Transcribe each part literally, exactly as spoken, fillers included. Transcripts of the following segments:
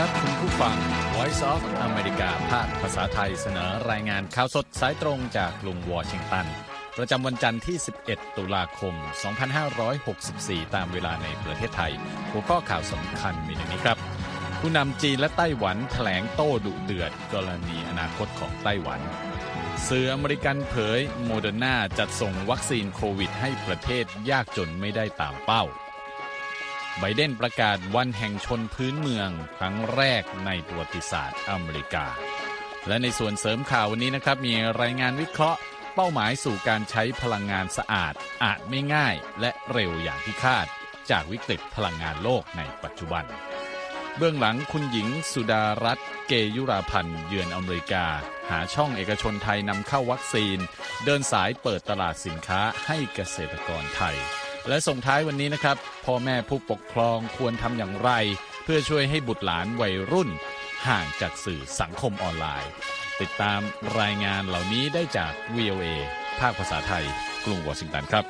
ครับคุณผู้ฟัง Voice of America ภาคภาษาไทยเสนอรายงานข่าวสดสายตรงจากกรุงวอชิงตันประจำวันจันทร์ที่สิบเอ็ดตุลาคมสองพันห้าร้อยหกสิบสี่ตามเวลาในประเทศไทยหัวข้อข่าวสำคัญมีดังนี้ครับผู้นำจีนและไต้หวันแถลงโต้ดุเดือดกรณีอนาคตของไต้หวันสื่ออเมริกันเผยโมเดอร์นาจัดส่งวัคซีนโควิดให้ประเทศยากจนไม่ได้ตามเป้าไบเดนประกาศวันแห่งชนพื้นเมืองครั้งแรกในประวัติศาสตร์อเมริกาและในส่วนเสริมข่าววันนี้นะครับมีรายงานวิเคราะห์เป้าหมายสู่การใช้พลังงานสะอาดอาจไม่ง่ายและเร็วอย่างที่คาดจากวิกฤตพลังงานโลกในปัจจุบันเบื้องหลังคุณหญิงสุดารัตน์เกยุราพันธ์เยือนอเมริกาหาช่องเอกชนไทยนำเข้าวัคซีนเดินสายเปิดตลาดสินค้าให้เกษตรกรไทยและส่งท้ายวันนี้นะครับพ่อแม่ผู้ปกครองควรทำอย่างไรเพื่อช่วยให้บุตรหลานวัยรุ่นห่างจากสื่อสังคมออนไลน์ติดตามรายงานเหล่านี้ได้จาก วี โอ เอ ภาคภาษาไทยกรุงวอชิงตันครับ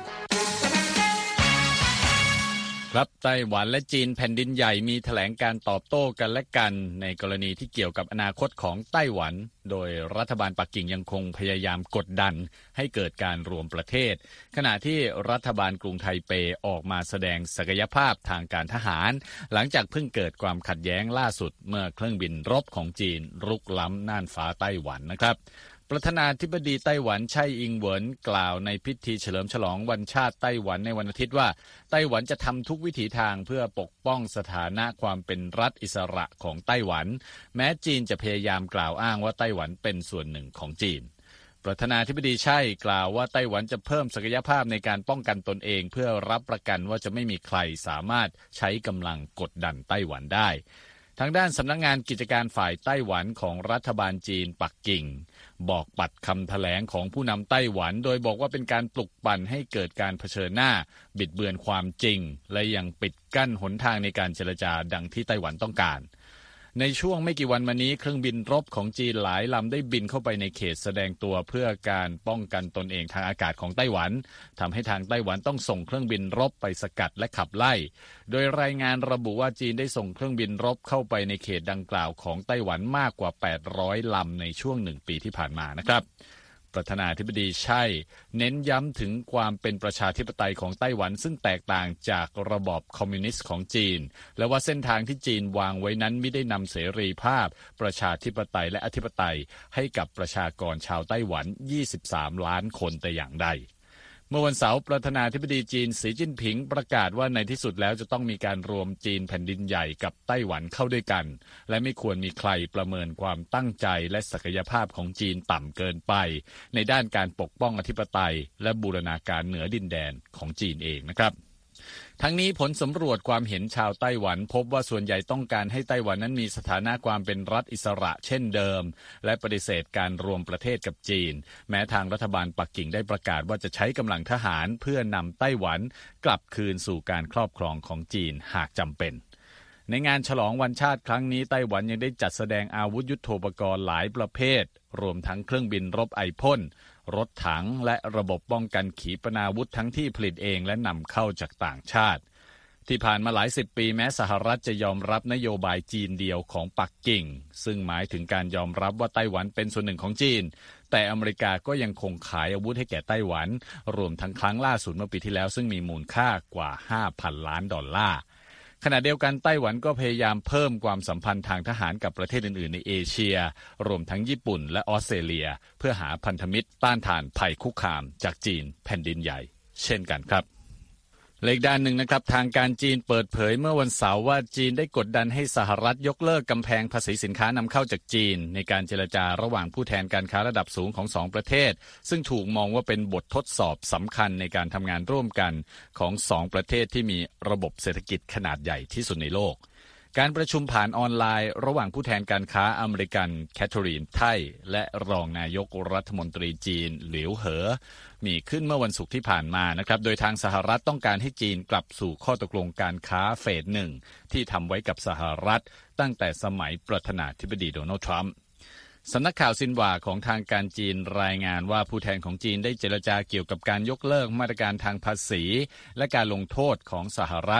ครับไต้หวันและจีนแผ่นดินใหญ่มีแถลงการตอบโต้กันและกันในกรณีที่เกี่ยวกับอนาคตของไต้หวันโดยรัฐบาลปักกิ่งยังคงพยายามกดดันให้เกิดการรวมประเทศขณะที่รัฐบาลกรุงไทเปออกมาแสดงศักยภาพทางการทหารหลังจากเพิ่งเกิดความขัดแย้งล่าสุดเมื่อเครื่องบินรบของจีนรุกล้ำน่านฟ้าไต้หวันนะครับประธานาธิบดีไต้หวันไช่อิงเหวินกล่าวในพิธีเฉลิมฉลองวันชาติไต้หวันในวันอาทิตย์ว่าไต้หวันจะทำทุกวิถีทางเพื่อปกป้องสถานะความเป็นรัฐอิสระของไต้หวันแม้จีนจะพยายามกล่าวอ้างว่าไต้หวันเป็นส่วนหนึ่งของจีนประธานาธิบดีไช่กล่าวว่าไต้หวันจะเพิ่มศักยภาพในการป้องกันตนเองเพื่อรับประกันว่าจะไม่มีใครสามารถใช้กำลังกดดันไต้หวันได้ทางด้านสำนักงานกิจการฝ่ายไต้หวันของรัฐบาลจีนปักกิ่งบอกปัดคำแถลงของผู้นำไต้หวันโดยบอกว่าเป็นการปลุกปั่นให้เกิดการเผชิญหน้าบิดเบือนความจริงและยังปิดกั้นหนทางในการเจรจาดังที่ไต้หวันต้องการในช่วงไม่กี่วันมานี้เครื่องบินรบของจีนหลายลำได้บินเข้าไปในเขตแสดงตัวเพื่อการป้องกันตนเองทางอากาศของไต้หวันทำให้ทางไต้หวันต้องส่งเครื่องบินรบไปสกัดและขับไล่โดยรายงานระบุว่าจีนได้ส่งเครื่องบินรบเข้าไปในเขตดังกล่าวของไต้หวันมากกว่าแปดร้อยลำในช่วงหนึ่งปีที่ผ่านมานะครับประธานาธิบดีไช่เน้นย้ำถึงความเป็นประชาธิปไตยของไต้หวันซึ่งแตกต่างจากระบอบคอมมิวนิสต์ของจีนและว่าเส้นทางที่จีนวางไว้นั้นไม่ได้นำเสรีภาพประชาธิปไตยและอธิปไตยให้กับประชากรชาวไต้หวันยี่สิบสามล้านคนแต่อย่างใดเมื่อวันเสาร์ประธานาธิบดีจีนสีจิ้นผิงประกาศว่าในที่สุดแล้วจะต้องมีการรวมจีนแผ่นดินใหญ่กับไต้หวันเข้าด้วยกันและไม่ควรมีใครประเมินความตั้งใจและศักยภาพของจีนต่ำเกินไปในด้านการปกป้องอธิปไตยและบูรณาการเหนือดินแดนของจีนเองนะครับทั้งนี้ผลสำรวจความเห็นชาวไต้หวันพบว่าส่วนใหญ่ต้องการให้ไต้หวันนั้นมีสถานะความเป็นรัฐอิสระเช่นเดิมและปฏิเสธการรวมประเทศกับจีนแม้ทางรัฐบาลปักกิ่งได้ประกาศว่าจะใช้กำลังทหารเพื่อนำไต้หวันกลับคืนสู่การครอบครองของจีนหากจำเป็นในงานฉลองวันชาติครั้งนี้ไต้หวันยังได้จัดแสดงอาวุธยุทโธปกรณ์หลายประเภทรวมทั้งเครื่องบินรบไอพ่นรถถังและระบบป้องกันขีปนาวุธทั้งที่ผลิตเองและนำเข้าจากต่างชาติที่ผ่านมาหลายสิบปีแม้สหรัฐจะยอมรับนโยบายจีนเดียวของปักกิ่งซึ่งหมายถึงการยอมรับว่าไต้หวันเป็นส่วนหนึ่งของจีนแต่อเมริกาก็ยังคงขายอาวุธให้แก่ไต้หวันรวมทั้งครั้งล่าสุดเมื่อปีที่แล้วซึ่งมีมูลค่ากว่า ห้าพัน ล้านดอลลาร์ขณะเดียวกันไต้หวันก็พยายามเพิ่มความสัมพันธ์ทางทหารกับประเทศอื่นๆในเอเชียรวมทั้งญี่ปุ่นและออสเตรเลียเพื่อหาพันธมิตรต้านทานภัยคุกคามจากจีนแผ่นดินใหญ่เช่นกันครับและอีกด้านหนึ่งนะครับทางการจีนเปิดเผยเมื่อวันเสาร์ว่าจีนได้กดดันให้สหรัฐยกเลิกกำแพงภาษีสินค้านำเข้าจากจีนในการเจรจาระหว่างผู้แทนการค้าระดับสูงของสองประเทศซึ่งถูกมองว่าเป็นบททดสอบสำคัญในการทำงานร่วมกันของสองประเทศที่มีระบบเศรษฐกิจขนาดใหญ่ที่สุดในโลกการประชุมผ่านออนไลน์ระหว่างผู้แทนการค้าอเมริกันแคทเธอรีนไท่และรองนายกรัฐมนตรีจีนหลิวเหอมีขึ้นเมื่อวันศุกร์ที่ผ่านมานะครับโดยทางสหรัฐต้องการให้จีนกลับสู่ข้อตกลงการค้าเฟสหนึ่งที่ทำไว้กับสหรัฐตั้งแต่สมัยประธานาธิบดีโดนัลด์ทรัมป์สำนักข่าวซินหว่าของทางการจีนรายงานว่าผู้แทนของจีนได้เจรจาเกี่ยวกับการยกเลิกมาตรการทางภาษีและการลงโทษของสหรัฐ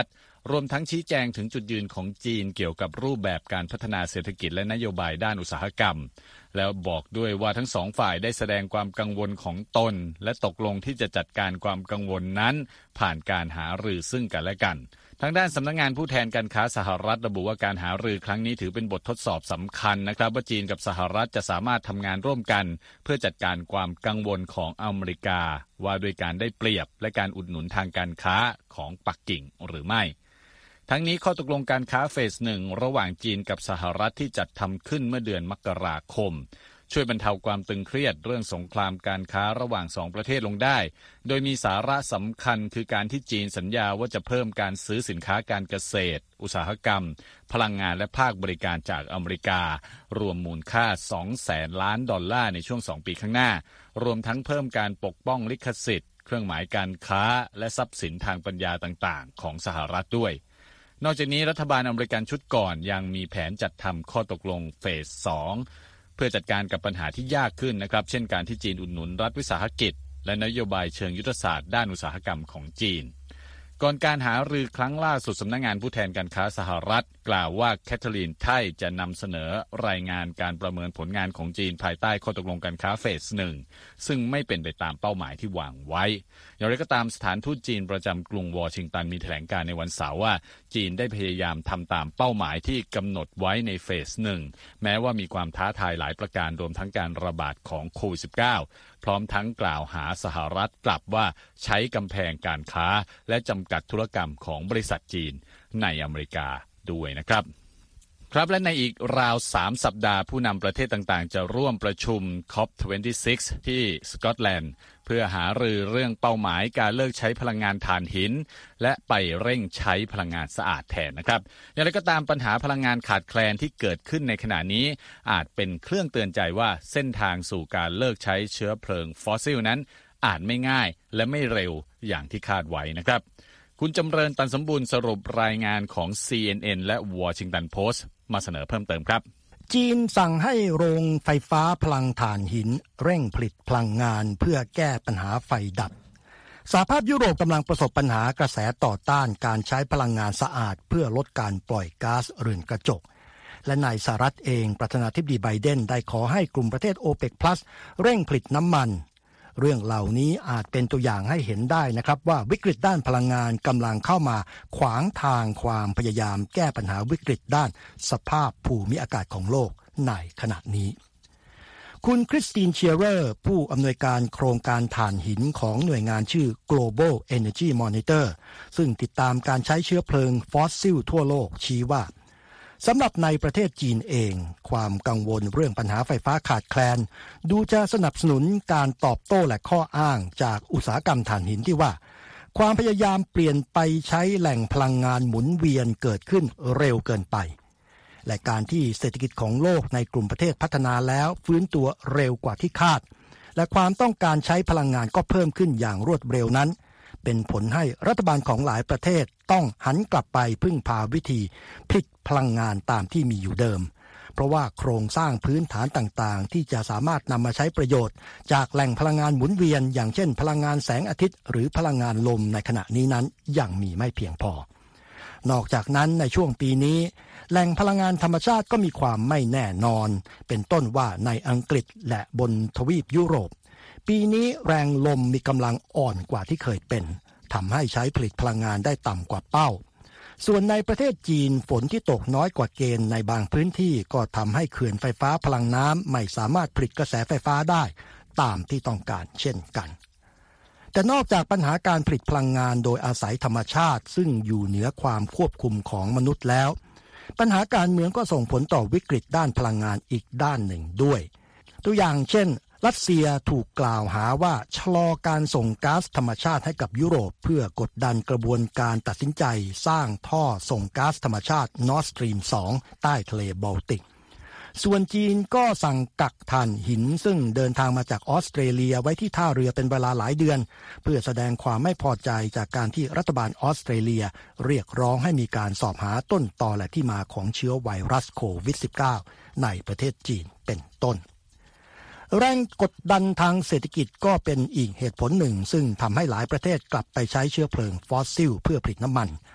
รวมทั้งชี้แจงถึงจุดยืนของจีนเกี่ยวกับรูปแบบการพัฒนาเศรษฐกิจและนโยบายด้านอุตสาหกรรมแล้วบอกด้วยว่าทั้งสองฝ่ายได้แสดงความกังวลของตนและตกลงที่จะจัดการความกังวลนั้นผ่านการหารือซึ่งกันและกันทางด้านสำนักงานผู้แทนการค้าสหรัฐระบุว่าการหารือครั้งนี้ถือเป็นบททดสอบสำคัญนะครับว่าจีนกับสหรัฐจะสามารถทำงานร่วมกันเพื่อจัดการความกังวลของอเมริกาว่าด้วยการได้เปรียบและการอุดหนุนทางการค้าของปักกิ่งหรือไม่ทั้งนี้ข้อตกลงการค้าเฟสหนึ่งระหว่างจีนกับสหรัฐที่จัดทำขึ้นเมื่อเดือนมกราคมช่วยบรรเทาความตึงเครียดเรื่องสงครามการค้าระหว่างสองประเทศลงได้โดยมีสาระสำคัญคือการที่จีนสัญญาว่าจะเพิ่มการซื้อสินค้าการเกษตรอุตสาหกรรมพลังงานและภาคบริการจากอเมริการวมมูลค่า สองแสน ล้านดอลลาร์ในช่วงสองปีข้างหน้ารวมทั้งเพิ่มการปกป้องลิขสิทธิ์เครื่องหมายการค้าและทรัพย์สินทางปัญญาต่างๆของสหรัฐด้วยนอกจากนี้รัฐบาลอเมริกันชุดก่อนยังมีแผนจัดทำข้อตกลงเฟสสองเพื่อจัดการกับปัญหาที่ยากขึ้นนะครับเช่นการที่จีนอุดหนุนรัฐวิสาหกิจและนโยบายเชิงยุทธศาสตร์ด้านอุตสาหกรรมของจีนก่อนการหารือครั้งล่าสุดสำนักงานผู้แทนการค้าสหรัฐกล่าวว่าแคทเธอรีนไทจะนำเสนอรายงานการประเมินผลงานของจีนภายใต้ข้อตกลงการค้าเฟสหนึ่งซึ่งไม่เป็นไปตามเป้าหมายที่วางไว้อย่างไรก็ตามสถานทูตจีนประจำกรุงวอชิงตันมีแถลงการในวันเสาร์ว่าจีนได้พยายามทำตามเป้าหมายที่กำหนดไว้ในเฟสหนึ่งแม้ว่ามีความท้าทายหลายประการรวมทั้งการระบาดของโควิด สิบเก้า พร้อมทั้งกล่าวหาสหรัฐกลับว่าใช้กำแพงการค้าและจำกัดธุรกรรมของบริษัทจีนในอเมริกาด้วยนะครับครับและในอีกราวสามสัปดาห์ผู้นำประเทศต่างๆจะร่วมประชุม ซี โอ พี ยี่สิบหก ที่สกอตแลนด์เพื่อหารือเรื่องเป้าหมายการเลิกใช้พลังงานถ่านหินและไปเร่งใช้พลังงานสะอาดแทนนะครับอย่างไรก็ตามปัญหาพลังงานขาดแคลนที่เกิดขึ้นในขณะนี้อาจเป็นเครื่องเตือนใจว่าเส้นทางสู่การเลิกใช้เชื้อเพลิงฟอสซิลนั้นอาจไม่ง่ายและไม่เร็วอย่างที่คาดไว้นะครับคุณจำเริญตันสมบูรณ์สรุปรายงานของ ซี เอ็น เอ็น และ Washington Post มาเสนอเพิ่มเติมครับจีนสั่งให้โรงไฟฟ้าพลังถ่านหินเร่งผลิตพลังงานเพื่อแก้ปัญหาไฟดับสหภาพยุโรปกำลังประสบปัญหากระแสต่อต้านการใช้พลังงานสะอาดเพื่อลดการปล่อยก๊าซเรือนกระจกและนายสหรัฐเองประธานาธิบดีไบเดนได้ขอให้กลุ่มประเทศ โอเปก พลัส เร่งผลิตน้ำมันเรื่องเหล่านี้อาจเป็นตัวอย่างให้เห็นได้นะครับว่าวิกฤตด้านพลังงานกำลังเข้ามาขวางทางความพยายามแก้ปัญหาวิกฤตด้านสภาพภูมิอากาศของโลกในขณะนี้คุณคริสตินเชียเรอร์ผู้อำนวยการโครงการถ่านหินของหน่วยงานชื่อ Global Energy Monitor ซึ่งติดตามการใช้เชื้อเพลิงฟอสซิลทั่วโลกชี้ว่าสำหรับในประเทศจีนเองความกังวลเรื่องปัญหาไฟฟ้าขาดแคลนดูจะสนับสนุนการตอบโต้และข้ออ้างจากอุตสาหกรรมถ่านหินที่ว่าความพยายามเปลี่ยนไปใช้แหล่งพลังงานหมุนเวียนเกิดขึ้นเร็วเกินไปและการที่เศรษฐกิจของโลกในกลุ่มประเทศพัฒนาแล้วฟื้นตัวเร็วกว่าที่คาดและความต้องการใช้พลังงานก็เพิ่มขึ้นอย่างรวดเร็วนั้นเป็นผลให้รัฐบาลของหลายประเทศต้องหันกลับไปพึ่งพาวิธีผลิตพลังงานตามที่มีอยู่เดิมเพราะว่าโครงสร้างพื้นฐานต่างๆที่จะสามารถนำมาใช้ประโยชน์จากแหล่งพลังงานหมุนเวียนอย่างเช่นพลังงานแสงอาทิตย์หรือพลังงานลมในขณะนี้นั้นยังมีไม่เพียงพอนอกจากนั้นในช่วงปีนี้แหล่งพลังงานธรรมชาติก็มีความไม่แน่นอนเป็นต้นว่าในอังกฤษและบนทวีปยุโรปปีนี้แรงลมมีกำลังอ่อนกว่าที่เคยเป็นทำให้ใช้ผลิตพลังงานได้ต่ำกว่าเป้าส่วนในประเทศจีนฝนที่ตกน้อยกว่าเกณฑ์ในบางพื้นที่ก็ทำให้เขื่อนไฟฟ้าพลังน้ำไม่สามารถผลิตกระแสไฟฟ้าได้ตามที่ต้องการเช่นกันแต่นอกจากปัญหาการผลิตพลังงานโดยอาศัยธรรมชาติซึ่งอยู่เหนือความควบคุมของมนุษย์แล้วปัญหาการเมืองก็ส่งผลต่อวิกฤตด้านพลังงานอีกด้านหนึ่งด้วยตัวอย่างเช่นรัสเซียถูกกล่าวหาว่าชะลอการส่งก๊าซธรรมชาติให้กับยุโรปเพื่อกดดันกระบวนการตัดสินใจสร้างท่อส่งก๊าซธรรมชาติ Nord Stream สองใต้ทะเลบอลติกส่วนจีนก็สั่งกักถ่านหินซึ่งเดินทางมาจากออสเตรเลียไว้ที่ท่าเรือเป็นเวลาหลายเดือนเพื่อแสดงความไม่พอใจจากการที่รัฐบาลออสเตรเลียเรียกร้องให้มีการสอบหาต้นตอและที่มาของเชื้อไวรัสโควิด สิบเก้า ในประเทศจีนเป็นต้นแรงกดดันทางเศรษฐกิจก็เป็นอีกเหตุผลหนึ่งซึ่งทำให้หลายประเทศกลับไปใช้เชื้อเพลิงฟอสซิลเพื่อผลิตน้ำมัน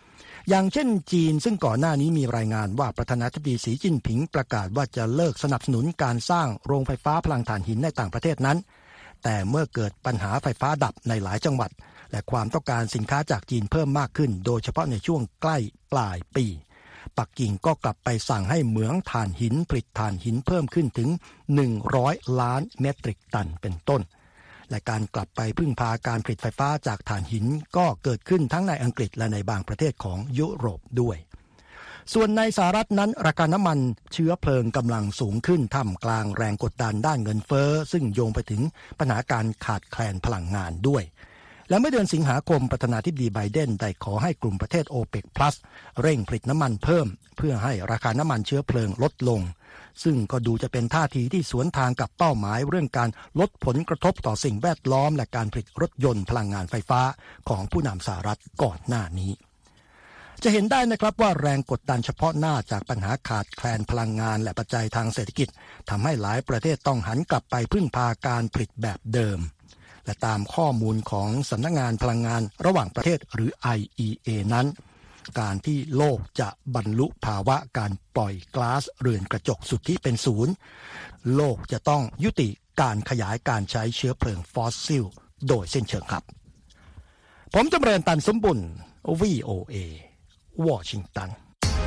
อย่างเช่นจีนซึ่งก่อนหน้านี้มีรายงานว่าประธานาธิบดีสีจิ้นผิงประกาศว่าจะเลิกสนับสนุนการสร้างโรงไฟฟ้าพลังถ่านหินในต่างประเทศนั้นแต่เมื่อเกิดปัญหาไฟฟ้าดับในหลายจังหวัดและความต้องการสินค้าจากจีนเพิ่มมากขึ้นโดยเฉพาะในช่วงใกล้ปลายปีปักกิ่งก็กลับไปสั่งให้เหมืองถ่านหินผลิตถ่านหินเพิ่มขึ้นถึงหนึ่งร้อยล้านเมตริกตันเป็นต้นและการกลับไปพึ่งพาการผลิตไฟฟ้าจากถ่านหินก็เกิดขึ้นทั้งในอังกฤษและในบางประเทศของยุโรปด้วยส่วนในสหรัฐนั้นราคาน้ำมันเชื้อเพลิงกำลังสูงขึ้นท่ามกลางแรงกดดันด้านเงินเฟ้อซึ่งโยงไปถึงปัญหาการขาดแคลนพลังงานด้วยและเมื่อเดือนสิงหาคมประธานาธิบดีไบเดนได้ขอให้กลุ่มประเทศ โอเปก พลัส เร่งผลิตน้ำมันเพิ่มเพื่อให้ราคาน้ำมันเชื้อเพลิงลดลงซึ่งก็ดูจะเป็นท่าทีที่สวนทางกับเป้าหมายเรื่องการลดผลกระทบต่อสิ่งแวดล้อมและการผลิตรถยนต์พลังงานไฟฟ้าของผู้นำสหรัฐก่อนหน้านี้จะเห็นได้นะครับว่าแรงกดดันเฉพาะหน้าจากปัญหาขาดแคลนพลังงานและปัจจัยทางเศรษฐกิจทำให้หลายประเทศต้องหันกลับไปพึ่งพาการผลิตแบบเดิมและตามข้อมูลของสำนักงานพลังงานระหว่างประเทศหรือ ไอ อี เอ นั้นการที่โลกจะบรรลุภาวะการปล่อยก๊าซเรือนกระจกสุทธิเป็นศูนย์โลกจะต้องยุติการขยายการใช้เชื้อเพลิงฟอสซิลโดยสิ้นเชิงครับผมจำเริญตันสมบุญ วี โอ เอ วอชิงตัน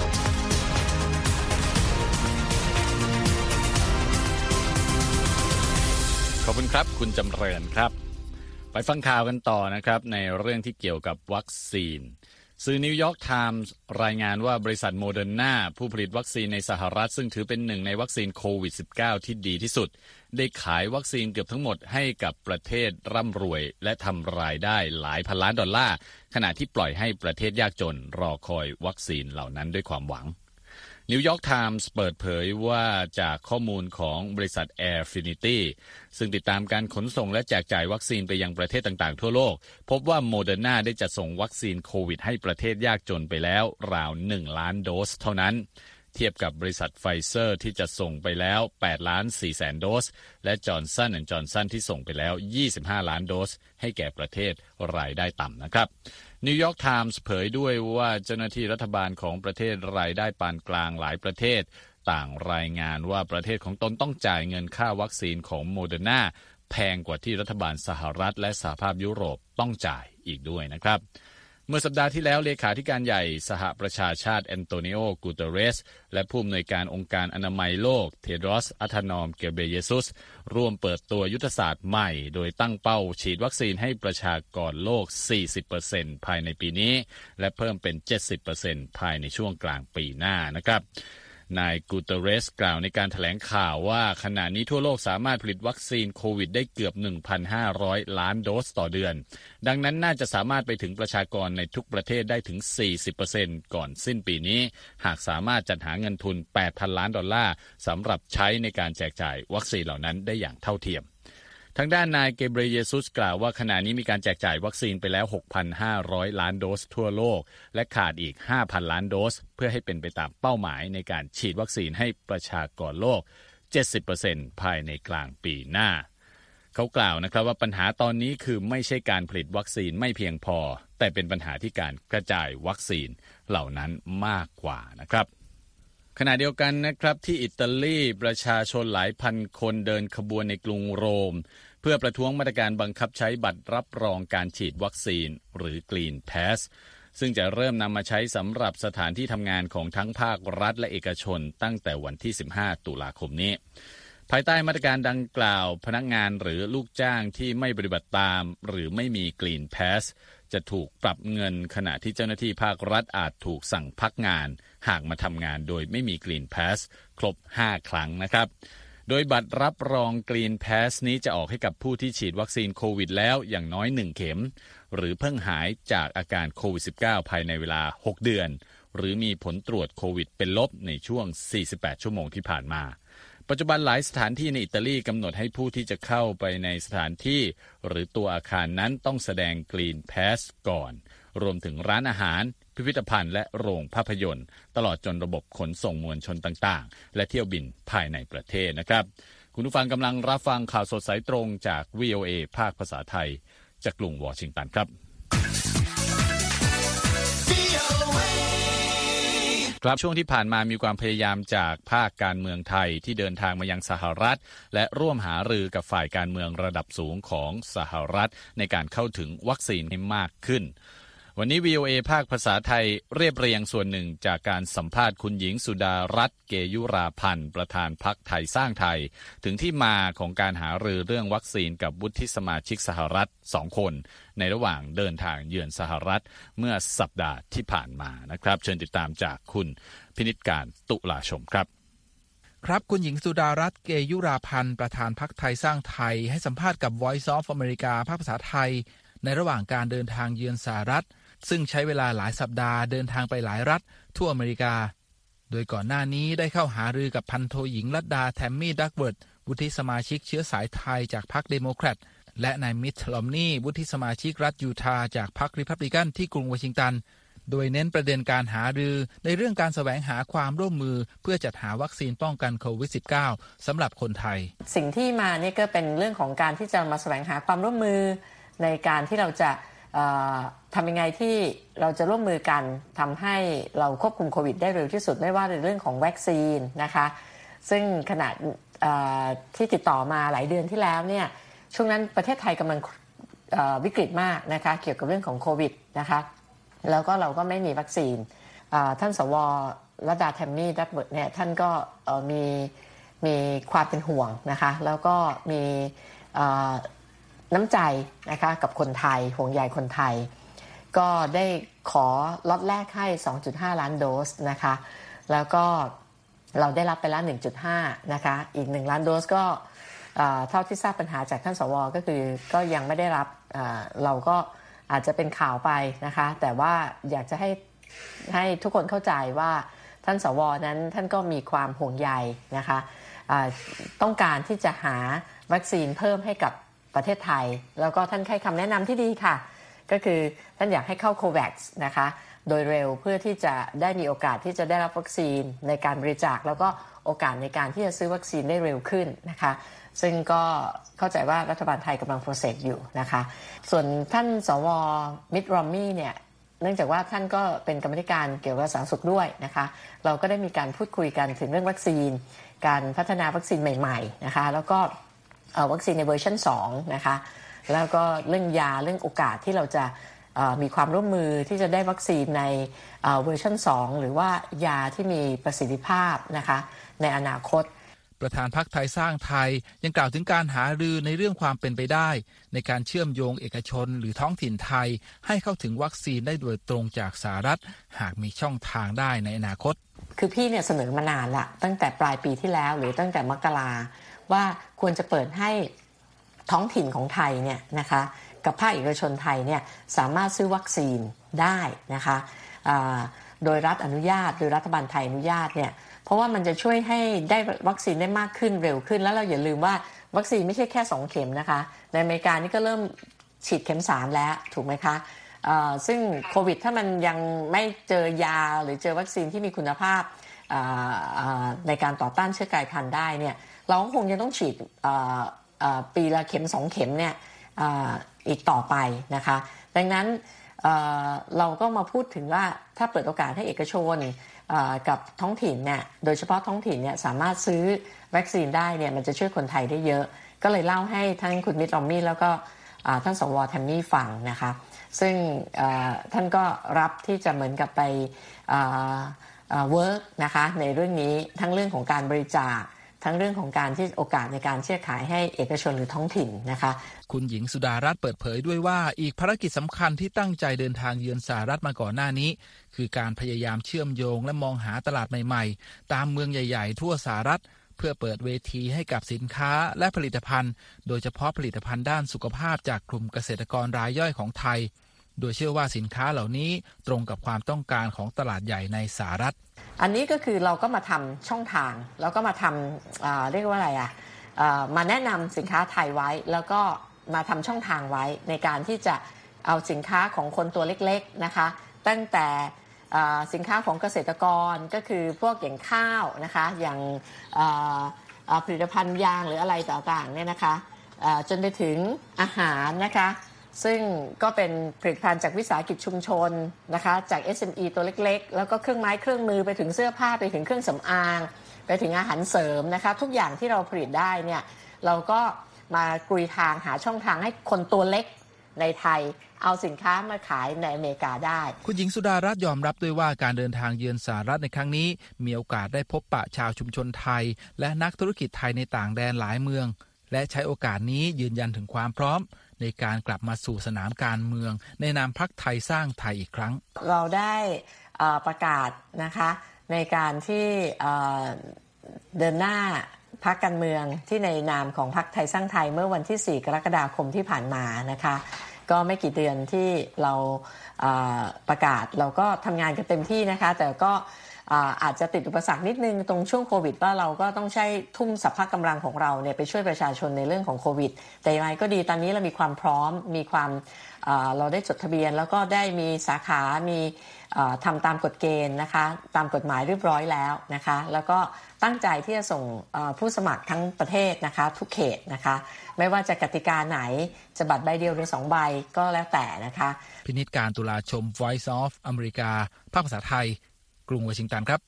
ขอบคุณครับคุณจำเริญครับไปฟังข่าวกันต่อนะครับในเรื่องที่เกี่ยวกับวัคซีนสื่อนิวยอร์กไทมส์รายงานว่าบริษัทโมเดอร์นาผู้ผลิตวัคซีนในสหรัฐซึ่งถือเป็นหนึ่งในวัคซีนโควิด สิบเก้า ที่ดีที่สุดได้ขายวัคซีนเกือบทั้งหมดให้กับประเทศร่ำรวยและทำรายได้หลายพันล้านดอลลาร์ขณะที่ปล่อยให้ประเทศยากจนรอคอยวัคซีนเหล่านั้นด้วยความหวังนิวยอร์กไทมส์เปิดเผยว่าจากข้อมูลของบริษัท Airfinity ซึ่งติดตามการขนส่งและแจกจ่ายวัคซีนไปยังประเทศต่างๆทั่วโลกพบว่าโมเดอร์นาได้จัดส่งวัคซีนโควิดให้ประเทศยากจนไปแล้วราวหนึ่งล้านโดสเท่านั้นเทียบกับบริษัทไฟเซอร์ที่จะส่งไปแล้วแปดล้านสี่แสนโดสและจอห์นสันแอนด์จอห์นสันที่ส่งไปแล้วยี่สิบห้าล้านโดสให้แก่ประเทศรายได้ต่ำนะครับนิวยอร์กไทมส์เผยด้วยว่าเจ้าหน้าที่รัฐบาลของประเทศรายได้ปานกลางหลายประเทศต่างรายงานว่าประเทศของตนต้องจ่ายเงินค่าวัคซีนของโมเดอร์นาแพงกว่าที่รัฐบาลสหรัฐและสหภาพยุโรปต้องจ่ายอีกด้วยนะครับเมื่อสัปดาห์ที่แล้วเลขาธิการใหญ่สหประชาชาติแอนโตนิโอ กูเตเรสและผู้อำนวยการองค์การอนามัยโลกเทโดรส อัธานอม เกเบเยซุสร่วมเปิดตัวยุทธศาสตร์ใหม่โดยตั้งเป้าฉีดวัคซีนให้ประชากรโลก สี่สิบเปอร์เซ็นต์ ภายในปีนี้และเพิ่มเป็น เจ็ดสิบเปอร์เซ็นต์ ภายในช่วงกลางปีหน้านะครับนายกูเตเรสกล่าวในการแถลงข่าวว่าขณะนี้ทั่วโลกสามารถผลิตวัคซีนโควิดได้เกือบ หนึ่งพันห้าร้อย ล้านโดสต่อเดือนดังนั้นน่าจะสามารถไปถึงประชากรในทุกประเทศได้ถึง สี่สิบเปอร์เซ็นต์ ก่อนสิ้นปีนี้หากสามารถจัดหาเงินทุน แปดพัน ล้านดอลลาร์สำหรับใช้ในการแจกจ่ายวัคซีนเหล่านั้นได้อย่างเท่าเทียมทางด้านนายเกเบรีเยซุสกล่าวว่าขณะนี้มีการแจกจ่ายวัคซีนไปแล้ว หกพันห้าร้อย ล้านโดสทั่วโลกและขาดอีก ห้าพัน ล้านโดสเพื่อให้เป็นไปตามเป้าหมายในการฉีดวัคซีนให้ประชากรโลก เจ็ดสิบเปอร์เซ็นต์ ภายในกลางปีหน้าเขากล่าวนะครับว่าปัญหาตอนนี้คือไม่ใช่การผลิตวัคซีนไม่เพียงพอแต่เป็นปัญหาที่การกระจายวัคซีนเหล่านั้นมากกว่านะครับขณะเดียวกันนะครับที่อิตาลีประชาชนหลายพันคนเดินขบวนในกรุงโรมเพื่อประท้วงมาตรการบังคับใช้บัตรรับรองการฉีดวัคซีนหรือ Green Pass ซึ่งจะเริ่มนำมาใช้สำหรับสถานที่ทำงานของทั้งภาครัฐและเอกชนตั้งแต่วันที่สิบห้าตุลาคมนี้ภายใต้มาตรการดังกล่าวพนักงานหรือลูกจ้างที่ไม่ปฏิบัติตามหรือไม่มี Green Pass จะถูกปรับเงินขณะที่เจ้าหน้าที่ภาครัฐอาจถูกสั่งพักงานหากมาทำงานโดยไม่มี Green Pass ครบห้าครั้งนะครับโดยบัตรรับรอง Green Pass นี้จะออกให้กับผู้ที่ฉีดวัคซีนโควิดแล้วอย่างน้อยหนึ่งเข็มหรือเพิ่งหายจากอาการโควิด สิบเก้า ภายในเวลาหกเดือนหรือมีผลตรวจโควิดเป็นลบในช่วงสี่สิบแปดชั่วโมงที่ผ่านมาปัจจุบันหลายสถานที่ในอิตาลีกำหนดให้ผู้ที่จะเข้าไปในสถานที่หรือตัวอาคารนั้นต้องแสดง Green Pass ก่อนรวมถึงร้านอาหารพิพิธภัณฑ์และโรงภาพยนตร์ตลอดจนระบบขนส่งมวลชนต่างๆและเที่ยวบินภายในประเทศนะครับคุณผู้ฟังกำลังรับฟังข่าวสดสายตรงจาก วี โอ เอ ภาคภาษาไทยจากกรุงวอชิงตันครับครับช่วงที่ผ่านมามีความพยายามจากภาคการเมืองไทยที่เดินทางมายังสหรัฐและร่วมหารือกับฝ่ายการเมืองระดับสูงของสหรัฐในการเข้าถึงวัคซีนให้มากขึ้นวันนี้ วี โอ เอ ภาคภาษาไทยเรียบเรียงส่วนหนึ่งจากการสัมภาษณ์คุณหญิงสุดารัตน์เกยุราพันธ์ประธานพรรคไทยสร้างไทยถึงที่มาของการหารือเรื่องวัคซีนกับวุฒิสมาชิกสหรัฐสองคนในระหว่างเดินทางเยือนสหรัฐเมื่อสัปดาห์ที่ผ่านมานะครับเชิญติดตามจากคุณพินิจการตุลาชมครับครับคุณหญิงสุดารัตน์เกยุราพันธ์ประธานพรรคไทยสร้างไทยให้สัมภาษณ์กับ Voice of America ภาคภาษาไทยในระหว่างการเดินทางเยือนสหรัฐซึ่งใช้เวลาหลายสัปดาห์เดินทางไปหลายรัฐทั่วอเมริกาโดยก่อนหน้านี้ได้เข้าหารือกับพันโทหญิงลัดดาแทมมี่ดักเวิร์ธวุฒิสมาชิกเชื้อสายไทยจากพรรคเดโมแครตและนายมิตต์ รอมนีย์วุฒิสมาชิกรัฐยูทาห์จากพรรคริพับลิกันที่กรุงวอชิงตันโดยเน้นประเด็นการหารือในเรื่องการแสวงหาความร่วมมือเพื่อจัดหาวัคซีนป้องกันโควิด สิบเก้า สำหรับคนไทยสิ่งที่มานี่ก็เป็นเรื่องของการที่จะมาแสวงหาความร่วมมือในการที่เราจะทำยังไงที่เราจะร่วมมือกันทำให้เราควบคุมโควิดได้เร็วที่สุดไม่ว่าในเรื่องของวัคซีนนะคะซึ่งขณะที่ติดต่อมาหลายเดือนที่แล้วเนี่ยช่วงนั้นประเทศไทยกำลังวิกฤตมากนะคะเกี่ยวกับเรื่องของโควิดนะคะแล้วก็เราก็ไม่มีวัคซีนท่านสวรัตดาแทมมี่ดัตเวิร์ธเนี่ยท่านก็มีมีความเป็นห่วงนะคะแล้วก็มีน้ำใจนะคะกับคนไทยห่วงใยคนไทยก็ได้ขอล็อตแรกให้ สองจุดห้า ล้านโดสนะคะแล้วก็เราได้รับไปแล้ว หนึ่งจุดห้า นะคะอีกหนึ่งล้านโดสก็เท่าที่ทราบปัญหาจากท่านสวก็คือก็ยังไม่ได้รับเราก็อาจจะเป็นข่าวไปนะคะแต่ว่าอยากจะให้ให้ทุกคนเข้าใจว่าท่านสวนั้นท่านก็มีความห่วงใยนะคะต้องการที่จะหาวัคซีนเพิ่มให้กับประเทศไทยแล้วก็ท่านให้คำแนะนำที่ดีค่ะก็คือท่านอยากให้เข้าโควัคซ์นะคะโดยเร็วเพื่อที่จะได้มีโอกาสที่จะได้รับวัคซีนในการบริจาคแล้วก็โอกาสในการที่จะซื้อวัคซีนได้เร็วขึ้นนะคะซึ่งก็เข้าใจว่ารัฐบาลไทยกำลังโปรเซสอยู่นะคะส่วนท่านสวมิตต์ รอมนีย์เนี่ยเนื่องจากว่าท่านก็เป็นกรรมธิการเกี่ยวกับสาธารณสุขด้วยนะคะเราก็ได้มีการพูดคุยกันถึงเรื่องวัคซีนการพัฒนาวัคซีนใหม่ๆนะคะแล้วก็วัคซีนในเวอร์ชันสองนะคะแล้วก็เรื่องยาเรื่องโอกาสที่เราจะมีความร่วมมือที่จะได้วัคซีนในเวอร์ชันสองหรือว่ายาที่มีประสิทธิภาพนะคะในอนาคตประธานพรรคไทยสร้างไทยยังกล่าวถึงการหารือในเรื่องความเป็นไปได้ในการเชื่อมโยงเอกชนหรือท้องถิ่นไทยให้เข้าถึงวัคซีนได้โดยตรงจากสหรัฐหากมีช่องทางได้ในอนาคตคือพี่เนี่ยเสนอมานานละตั้งแต่ปลายปีที่แล้วหรือตั้งแต่มกราว่าควรจะเปิดให้ท้องถิ่นของไทยเนี่ยนะคะกับภาคเอกชนไทยเนี่ยสามารถซื้อวัคซีนได้นะคะโดยรัฐอนุญาตโดยรัฐบาลไทยอนุญาตเนี่ยเพราะว่ามันจะช่วยให้ได้วัคซีนได้มากขึ้นเร็วขึ้นแล้วเราอย่าลืมว่าวัคซีนไม่ใช่แค่สองเข็มนะคะในอเมริกานี่ก็เริ่มฉีดเข็มสามแล้วถูกไหมคะซึ่งโควิดถ้ามันยังไม่เจอยาหรือเจอวัคซีนที่มีคุณภาพในการต่อต้านเชื้อกลายพันธุ์ได้เนี่ยเราก็คงจะต้องฉีดปีละเข็มสองเข็มเนี่ยอีกต่อไปนะคะดังนั้นเราก็มาพูดถึงว่าถ้าเปิดโอกาสให้เอกชนกับท้องถิ่นเนี่ยโดยเฉพาะท้องถิ่นเนี่ยสามารถซื้อวัคซีนได้เนี่ยมันจะช่วยคนไทยได้เยอะก็เลยเล่าให้ทั้งคุณมิตร รอมนีย์แล้วก็ท่านสวแทมมี่ฟังนะคะซึ่งท่านก็รับที่จะเหมือนกับไปเวิร์กนะคะในเรื่องนี้ทั้งเรื่องของการบริจาคทั้งเรื่องของการที่โอกาสในการเชื่อขายให้เอกชนหรือท้องถิ่นนะคะคุณหญิงสุดารัตน์เปิดเผยด้วยว่าอีกภารกิจสำคัญที่ตั้งใจเดินทางเยือนสหรัฐมาก่อนหน้านี้คือการพยายามเชื่อมโยงและมองหาตลาดใหม่ๆตามเมืองใหญ่ๆทั่วสหรัฐเพื่อเปิดเวทีให้กับสินค้าและผลิตภัณฑ์โดยเฉพาะผลิตภัณฑ์ด้านสุขภาพจากกลุ่มเกษตรกรรายย่อยของไทยโดยเชื่อว่าสินค้าเหล่านี้ตรงกับความต้องการของตลาดใหญ่ในสหรัฐอันนี้ก็คือเราก็มาทำช่องทางแล้วก็มาทำเรียกว่าอะไรอ่ะมาแนะนำสินค้าไทยไว้แล้วก็มาทำช่องทางไว้ในการที่จะเอาสินค้าของคนตัวเล็กๆนะคะตั้งแต่สินค้าของเกษตรกรก็คือพวกอย่างข้าวนะคะอย่างผลิตภัณฑ์ยางหรืออะไรต่างๆเนี่ยนะคะจนไปถึงอาหารนะคะซึ่งก็เป็นผลิตภัณฑ์จากวิสาหกิจชุมชนนะคะจาก เอส เอ็ม อี ตัวเล็กๆแล้วก็เครื่องไม้เครื่องมือไปถึงเสื้อผ้าไปถึงเครื่องสำอางไปถึงอาหารเสริมนะคะทุกอย่างที่เราผลิตได้เนี่ยเราก็มากรุยทางหาช่องทางให้คนตัวเล็กในไทยเอาสินค้ามาขายในอเมริกาได้คุณหญิงสุดารัตน์ยอมรับด้วยว่าการเดินทางเยือนสหรัฐในครั้งนี้มีโอกาสได้พบปะชาวชุมชนไทยและนักธุรกิจไทยในต่างแดนหลายเมืองและใช้โอกาสนี้ยืนยันถึงความพร้อมในการกลับมาสู่สนามการเมืองในนามพรรคไทยสร้างไทยอีกครั้งเราได้ประกาศนะคะในการที่เดินหน้าพรรคการเมืองที่ในนามของพรรคไทยสร้างไทยเมื่อวันที่สี่กรกฎาคมที่ผ่านมานะคะก็ไม่กี่เดือนที่เราประกาศเราก็ทำงานกันเต็มที่นะคะแต่ก็อาจจะติดอุปสรรคนิดนึงตรงช่วงโควิดว่าเราก็ต้องใช้ทุ่มสรรพกำลังของเราเนี่ยไปช่วยประชาชนในเรื่องของโควิดแต่ยังไงก็ดีตอนนี้เรามีความพร้อมมีความเราได้จดทะเบียนแล้วก็ได้มีสาขามีทำตามกฎเกณฑ์นะคะตามกฎหมายเรียบร้อยแล้วนะคะแล้วก็ตั้งใจที่จะส่งผู้สมัครทั้งประเทศนะคะทุกเขตนะคะไม่ว่าจะกติกาไหนจะบัตรใบเดียวหรือสองใบก็แล้วแต่นะคะพินิจการตุลาชม Voice of อเมริกาภาคภาษาไทยกรุงวอชิงตันครับ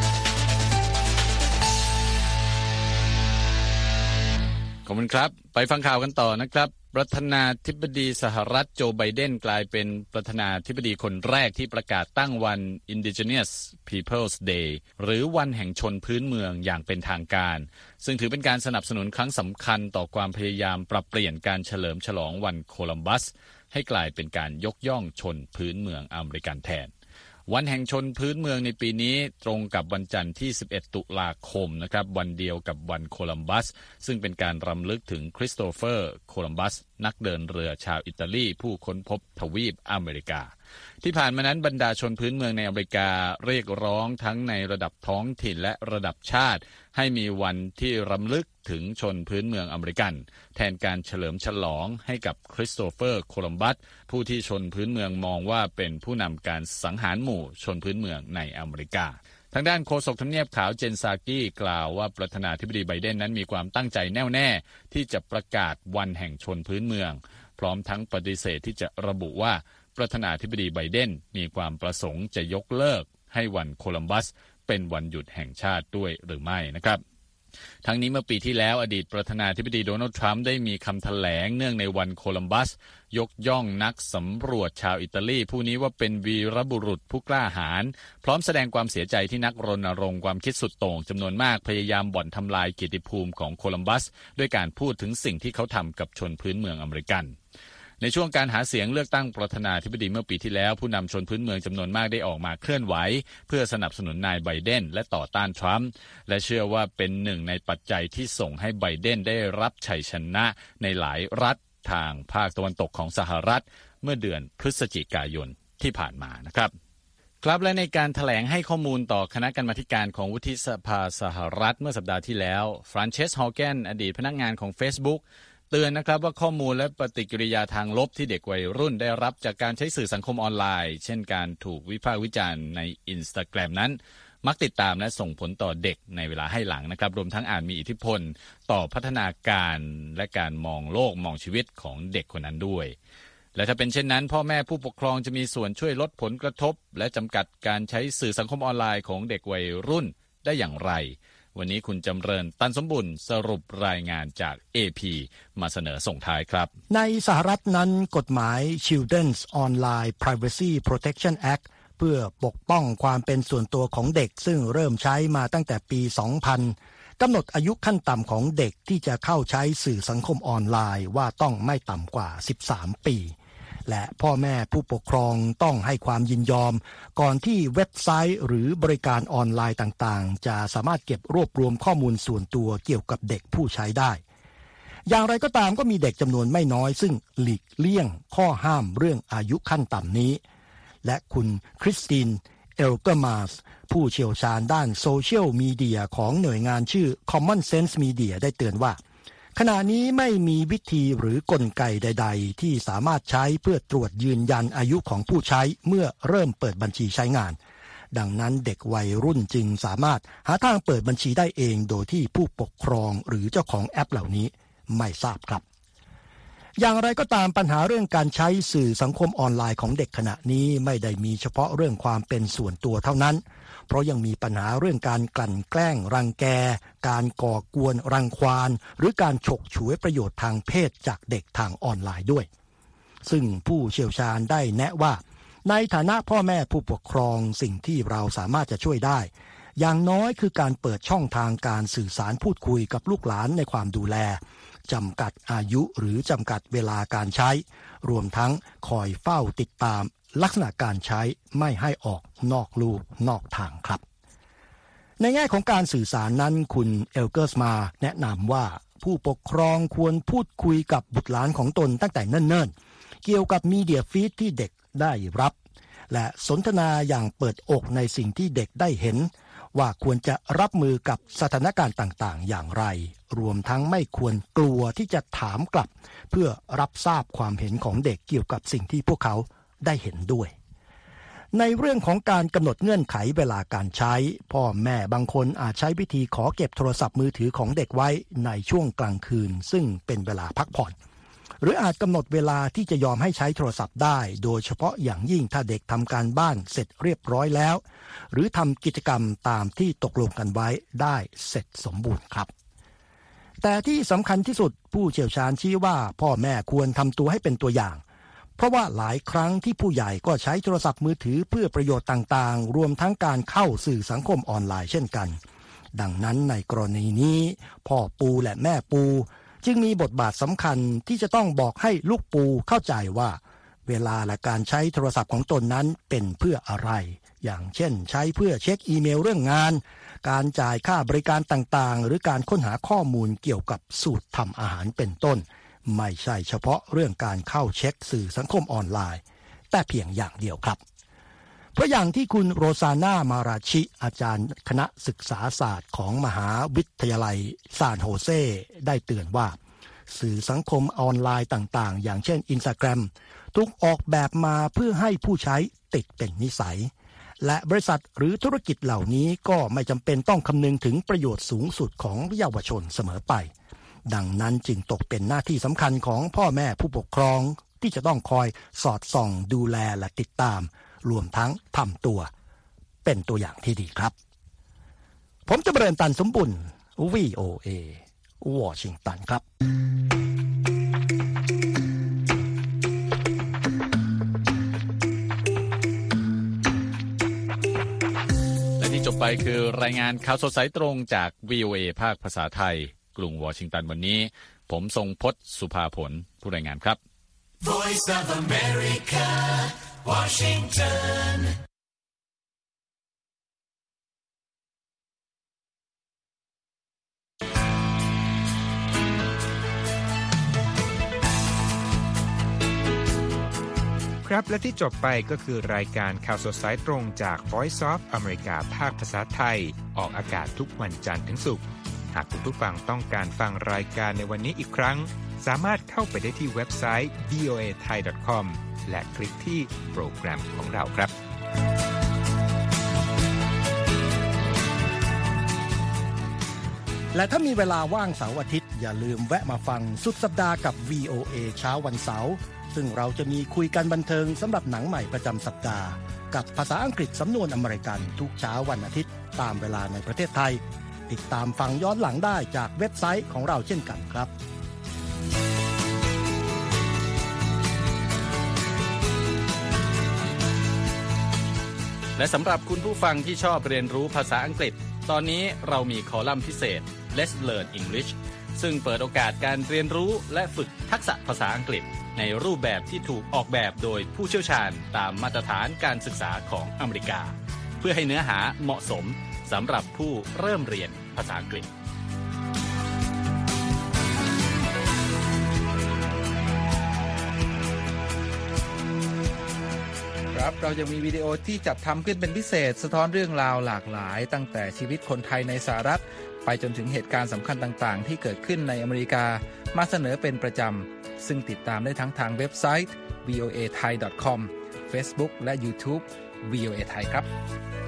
ขอบคุณครับไปฟังข่าวกันต่อนะครับประธานาธิบดีสหรัฐโจไบเดนกลายเป็นประธานาธิบดีคนแรกที่ประกาศตั้งวัน Indigenous Peoples Day หรือวันแห่งชนพื้นเมืองอย่างเป็นทางการซึ่งถือเป็นการสนับสนุนครั้งสำคัญต่อความพยายามปรับเปลี่ยนการเฉลิมฉลองวันโคลัมบัสให้กลายเป็นการยกย่องชนพื้นเมืองอเมริกันแทนวันแห่งชนพื้นเมืองในปีนี้ตรงกับวันจันทร์ที่สิบเอ็ดตุลาคมนะครับวันเดียวกับวันโคลัมบัสซึ่งเป็นการรำลึกถึงคริสโตเฟอร์โคลัมบัสนักเดินเรือชาวอิตาลีผู้ค้นพบทวีปอเมริกาที่ผ่านมานั้นบรรดาชนพื้นเมืองในอเมริกาเรียกร้องทั้งในระดับท้องถิ่นและระดับชาติให้มีวันที่รำลึกถึงชนพื้นเมืองอเมริกันแทนการเฉลิมฉลองให้กับคริสโตเฟอร์โคลัมบัสผู้ที่ชนพื้นเมืองมองว่าเป็นผู้นำการสังหารหมู่ชนพื้นเมืองในอเมริกาทางด้านโฆษกทำเนียบขาวเจนซากี้กล่าวว่าประธานาธิบดีไบเดนนั้นมีความตั้งใจแน่วแน่ที่จะประกาศวันแห่งชนพื้นเมืองพร้อมทั้งปฏิเสธที่จะระบุว่าประธานาธิบดีไบเดนมีความประสงค์จะยกเลิกให้วันโคลัมบัสเป็นวันหยุดแห่งชาติด้วยหรือไม่นะครับทั้งนี้เมื่อปีที่แล้วอดีตประธานาธิบดีโดนัลด์ทรัมป์ได้มีคำแถลงเนื่องในวันโคลัมบัสยกย่องนักสำรวจชาวอิตาลีผู้นี้ว่าเป็นวีรบุรุษผู้กล้าหาญพร้อมแสดงความเสียใจที่นักรณรงค์ความคิดสุดโต่งจำนวนมากพยายามบ่อนทำลายเกียรติภูมิของโคลัมบัสด้วยการพูดถึงสิ่งที่เขาทำกับชนพื้นเมืองอเมริกันในช่วงการหาเสียงเลือกตั้งประธานาธิบดีเมื่อปีที่แล้วผู้นำชนพื้นเมืองจำนวนมากได้ออกมาเคลื่อนไหวเพื่อสนับสนุนนายไบเดนและต่อต้านทรัมป์และเชื่อว่าเป็นหนึ่งในปัจจัยที่ส่งให้ไบเดนได้รับชัยชนะในหลายรัฐทางภาคตะวันตกของสหรัฐเมื่อเดือนพฤศจิกายนที่ผ่านมานะครับครับและในการแถลงให้ข้อมูลต่อคณะกรรมาการของวุฒิสภาสหรัฐเมื่อสัปดาห์ที่แล้วฟรานเชสฮอแกนอดีตพนักงานของ Facebookเตือนนะครับว่าข้อมูลและปฏิกิริยาทางลบที่เด็กวัยรุ่นได้รับจากการใช้สื่อสังคมออนไลน์เช่นการถูกวิพากษ์วิจารณ์ใน Instagram นั้นมักติดตามและส่งผลต่อเด็กในเวลาให้หลังนะครับรวมทั้งอาจมีอิทธิพลต่อพัฒนาการและการมองโลกมองชีวิตของเด็กคนนั้นด้วยและถ้าเป็นเช่นนั้นพ่อแม่ผู้ปกครองจะมีส่วนช่วยลดผลกระทบและจำกัดการใช้สื่อสังคมออนไลน์ของเด็กวัยรุ่นได้อย่างไรวันนี้คุณจำเริญตันสมบุญสรุปรายงานจาก เอ พี มาเสนอส่งท้ายครับในสหรัฐนั้นกฎหมาย Children's Online Privacy Protection Act เพื่อปกป้องความเป็นส่วนตัวของเด็กซึ่งเริ่มใช้มาตั้งแต่ปี สองพัน กำหนดอายุขั้นต่ำของเด็กที่จะเข้าใช้สื่อสังคมออนไลน์ว่าต้องไม่ต่ำกว่า สิบสาม ปีและพ่อแม่ผู้ปกครองต้องให้ความยินยอมก่อนที่เว็บไซต์หรือบริการออนไลน์ต่างๆจะสามารถเก็บรวบรวมข้อมูลส่วนตัวเกี่ยวกับเด็กผู้ใช้ได้อย่างไรก็ตามก็มีเด็กจำนวนไม่น้อยซึ่งหลีกเลี่ยงข้อห้ามเรื่องอายุขั้นต่ำนี้และคุณคริสตินเอลเกอร์มาสผู้เชี่ยวชาญด้านโซเชียลมีเดียของหน่วยงานชื่อ Common Sense Media ได้เตือนว่าขณะนี้ไม่มีวิธีหรือกลไกใดๆที่สามารถใช้เพื่อตรวจยืนยันอายุของผู้ใช้เมื่อเริ่มเปิดบัญชีใช้งานดังนั้นเด็กวัยรุ่นจึงสามารถหาทางเปิดบัญชีได้เองโดยที่ผู้ปกครองหรือเจ้าของแอปเหล่านี้ไม่ทราบครับอย่างไรก็ตามปัญหาเรื่องการใช้สื่อสังคมออนไลน์ของเด็กขณะนี้ไม่ได้มีเฉพาะเรื่องความเป็นส่วนตัวเท่านั้นเพราะยังมีปัญหาเรื่องการกลั่นแกล้งรังแกการก่อกวนรังควานหรือการฉกฉวยประโยชน์ทางเพศจากเด็กทางออนไลน์ด้วยซึ่งผู้เชี่ยวชาญได้แนะว่าในฐานะพ่อแม่ผู้ปกครองสิ่งที่เราสามารถจะช่วยได้อย่างน้อยคือการเปิดช่องทางการสื่อสารพูดคุยกับลูกหลานในความดูแลจำกัดอายุหรือจำกัดเวลาการใช้รวมทั้งคอยเฝ้าติดตามลักษณะการใช้ไม่ให้ออกนอกลู่นอกทางครับในแง่ของการสื่อสารนั้นคุณเอลเกอร์สมาแนะนำว่าผู้ปกครองควรพูดคุยกับบุตรหลานของตนตั้งแต่เนิ่นๆเกี่ยวกับมีเดียฟีดที่เด็กได้รับและสนทนาอย่างเปิดอกในสิ่งที่เด็กได้เห็นว่าควรจะรับมือกับสถานการณ์ต่างๆอย่างไรรวมทั้งไม่ควรกลัวที่จะถามกลับเพื่อรับทราบความเห็นของเด็กเกี่ยวกับสิ่งที่พวกเขาได้เห็นด้วยในเรื่องของการกำหนดเงื่อนไขเวลาการใช้พ่อแม่บางคนอาจใช้วิธีขอเก็บโทรศัพท์มือถือของเด็กไว้ในช่วงกลางคืนซึ่งเป็นเวลาพักผ่อนหรืออาจกำหนดเวลาที่จะยอมให้ใช้โทรศัพท์ได้โดยเฉพาะอย่างยิ่งถ้าเด็กทำการบ้านเสร็จเรียบร้อยแล้วหรือทำกิจกรรมตามที่ตกลงกันไว้ได้เสร็จสมบูรณ์ครับแต่ที่สำคัญที่สุดผู้เชี่ยวชาญชี้ว่าพ่อแม่ควรทำตัวให้เป็นตัวอย่างเพราะว่าหลายครั้งที่ผู้ใหญ่ก็ใช้โทรศัพท์มือถือเพื่อประโยชน์ต่างๆรวมทั้งการเข้าสื่อสังคมออนไลน์เช่นกันดังนั้นในกรณีนี้พ่อปูและแม่ปูจึงมีบทบาทสำคัญที่จะต้องบอกให้ลูกปูเข้าใจว่าเวลาและการใช้โทรศัพท์ของตนนั้นเป็นเพื่ออะไรอย่างเช่นใช้เพื่อเช็คอีเมลเรื่องงานการจ่ายค่าบริการต่างๆหรือการค้นหาข้อมูลเกี่ยวกับสูตรทำอาหารเป็นต้นไม่ใช่เฉพาะเรื่องการเข้าเช็คสื่อสังคมออนไลน์แต่เพียงอย่างเดียวครับเพราะอย่างที่คุณโรซาน่ามาราชิอาจารย์คณะศึกษาศาสตร์ของมหาวิทยาลัยซานโฮเซได้เตือนว่าสื่อสังคมออนไลน์ต่างๆอย่างเช่น Instagram ถูกออกแบบมาเพื่อให้ผู้ใช้ติดเป็นนิสัยและบริษัทหรือธุรกิจเหล่านี้ก็ไม่จำเป็นต้องคำนึงถึงประโยชน์สูงสุดของเยาวชนเสมอไปดังนั้นจึงตกเป็นหน้าที่สำคัญของพ่อแม่ผู้ปกครองที่จะต้องคอยสอดส่องดูแลและติดตามรวมทั้งทำตัวเป็นตัวอย่างที่ดีครับผมจะเริญตันสมบุญ วี โอ เอ วอชิงตันครับและที่จบไปคือรายงานข่าวสดสายตรงจาก วี โอ เอ ภาคภาษาไทยกรุงวอชิงตันวันนี้ผมทรงพจน์สุภาผลผู้รายงานครับ Voice of America Washington ครับและที่จบไปก็คือรายการข่าวสดสายตรงจาก Voice of America ภาคภาษาไทยออกอากาศทุกวันจันทร์ถึงศุกร์หากคุณผู้ฟังต้องการฟังรายการในวันนี้อีกครั้งสามารถเข้าไปได้ที่เว็บไซต์ วี โอ เอ ไทย ดอท คอม และคลิกที่โปรแกรมของเราครับและถ้ามีเวลาว่างเสาร์อาทิตย์อย่าลืมแวะมาฟังสุดสัปดาห์กับ วี โอ เอ เช้าวันเสาร์ซึ่งเราจะมีคุยกันบันเทิงสำหรับหนังใหม่ประจำสัปดาห์กับภาษาอังกฤษสำนวนอเมริกันทุกเช้าวันอาทิตย์ตามเวลาในประเทศไทยติดตามฟังย้อนหลังได้จากเว็บไซต์ของเราเช่นกันครับและสำหรับคุณผู้ฟังที่ชอบเรียนรู้ภาษาอังกฤษตอนนี้เรามีคอลัมน์พิเศษ Let's Learn English ซึ่งเปิดโอกาสการเรียนรู้และฝึกทักษะภาษาอังกฤษในรูปแบบที่ถูกออกแบบโดยผู้เชี่ยวชาญตามมาตรฐานการศึกษาของอเมริกาเพื่อให้เนื้อหาเหมาะสมสำหรับผู้เริ่มเรียนภาษาอังกฤษครับเรายังมีวิดีโอที่จัดทำขึ้นเป็นพิเศษสะท้อนเรื่องราวหลากหลายตั้งแต่ชีวิตคนไทยในสหรัฐไปจนถึงเหตุการณ์สำคัญต่างๆที่เกิดขึ้นในอเมริกามาเสนอเป็นประจำซึ่งติดตามได้ทั้งทางเว็บไซต์ วี โอ เอ ไทย ดอท คอม Facebook และ YouTube วี โอ เอ ไทยครับ